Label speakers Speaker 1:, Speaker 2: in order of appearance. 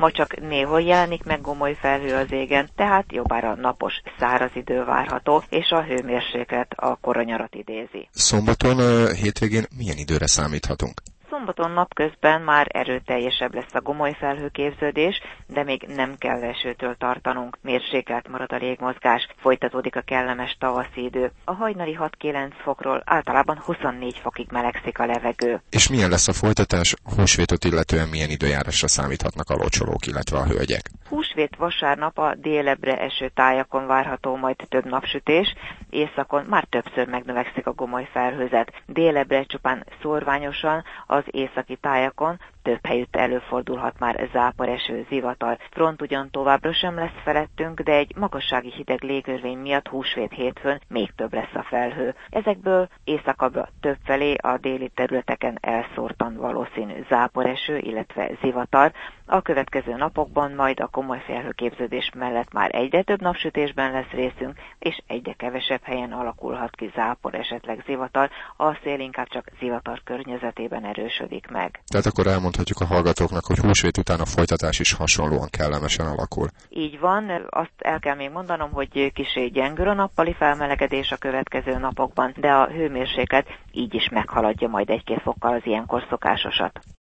Speaker 1: Ma csak néhol jelenik meg gomoly felhő az égen, tehát jobbára napos, száraz idő várható, és a hőmérséklet a koronyarat idézi.
Speaker 2: Szombaton, hétvégén milyen időre számíthatunk?
Speaker 1: Szombaton napközben már erőteljesebb lesz a gomoly felhőképződés, de még nem kell esőtől tartanunk. Mérsékelt marad a légmozgás, folytatódik a kellemes tavaszi idő. A hajnali 6-9 fokról általában 24 fokig melegszik a levegő.
Speaker 2: És milyen lesz a folytatás? Húsvétot illetően milyen időjárásra számíthatnak a locsolók, illetve a hölgyek?
Speaker 1: Húsvét vasárnap a délebbre eső tájakon várható majd több napsütés, északon már többször megnövekszik a gomoly felhőzet. Délebbre csupán szórványosan, az északi tájakon több helyütt előfordulhat már záporeső, zivatar. Front ugyan továbbra sem lesz felettünk, de egy magassági hideg légörvény miatt húsvét hétfőn még több lesz a felhő. Ezekből északabbra többfelé a déli területeken elszórtan valószínű záporeső, illetve zivatar. A következő napokban majd a komoly felhőképződés mellett már egyre több napsütésben lesz részünk, és egyre kevesebb helyen alakulhat ki zápor, esetleg zivatar, a szél inkább csak zivatar környezetében erősödik meg.
Speaker 2: Tehát akkor elmondhatjuk a hallgatóknak, hogy húsvét után a folytatás is hasonlóan kellemesen alakul.
Speaker 1: Így van, azt el kell még mondanom, hogy kissé gyengül a nappali felmelegedés a következő napokban, de a hőmérséklet így is meghaladja majd 1-2 fokkal az ilyenkor szokásosat.